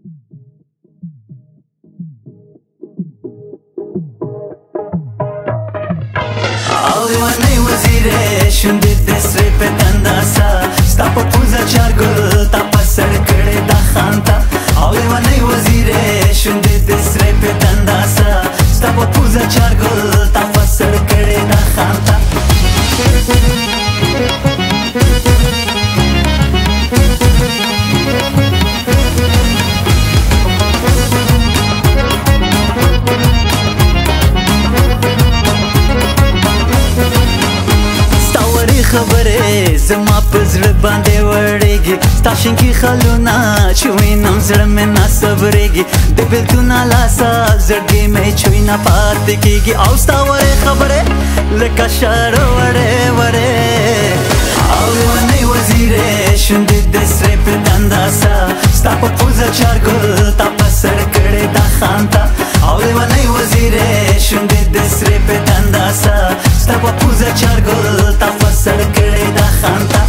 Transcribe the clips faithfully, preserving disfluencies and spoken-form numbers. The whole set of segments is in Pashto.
او لیونی وزیره شوندې د سرې په دنداسه ستا په پوزه چار ګل تا په سر کړې دا خان ته او لیونی وزیره شوندې د سرې په دنداسه ستا په پوزه چار ګل تا په سر کړې دا خان ته خبره زما په زړه باندې وړېږي ستا شینکي خالونه چې وینم زړه مې نه صبرېږي د بېلتون لاسه زړګی مې چوی نه پاتې کېږي او ستا وړې خبرې لکه شاړه وړې وړې او لیونۍ وزیرې شونډې د سرې په دنداسه ستا په پوزه چار ګل تا په سر کړې دا خان ته او لیونۍ وزیرې شونډې د سرې په دنداسه ستا په پوزه چار ګل تا په سر کړې دا خان ته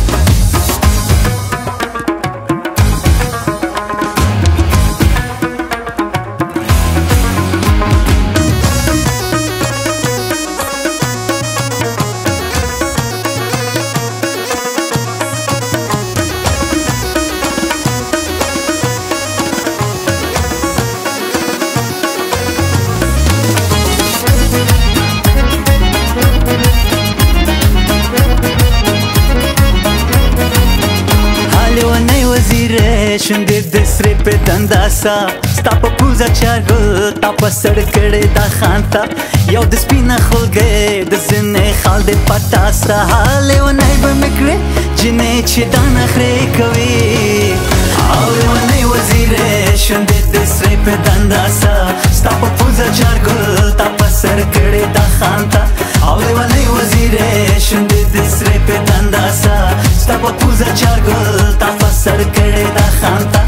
شوندې د سرې په دنداسه ستا په پوزه چار ګل تا په سر کړې دا خان ته یو د سپینه خولګۍ د زنې خال دې پټاسه لیونۍ به مې کړې جنې چې دا نخرې کوي او لیونۍ وزیرې شوندې د سرې په دنداسه ستا په پوزه چار ګل تا په سر کړې دا خان ته او لیونۍ وزیرې شوندې د سرې په دنداسه ستا په پوزه چار ګل تا په سر کړې دا خان ته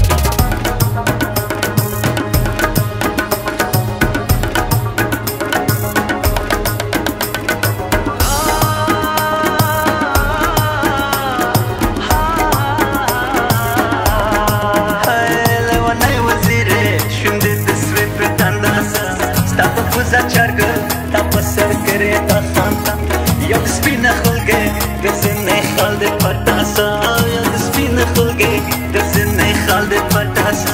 یو د سپینه خولګۍ د زنې خال دې پټاسه یو د سپینه خولګۍ د زنې خال دې پټاسه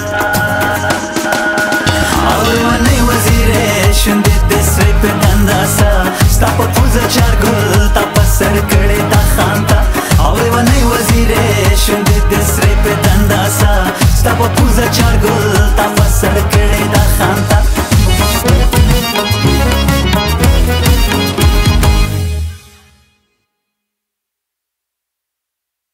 او لیونۍ وزیرې شوندې د سرې په دنداسه ستا په پوزه چار ګل تا په سر کړې دا خان ته او لیونۍ وزیرې شوندې د سرې په دنداسه ستا په پوزه چار ګل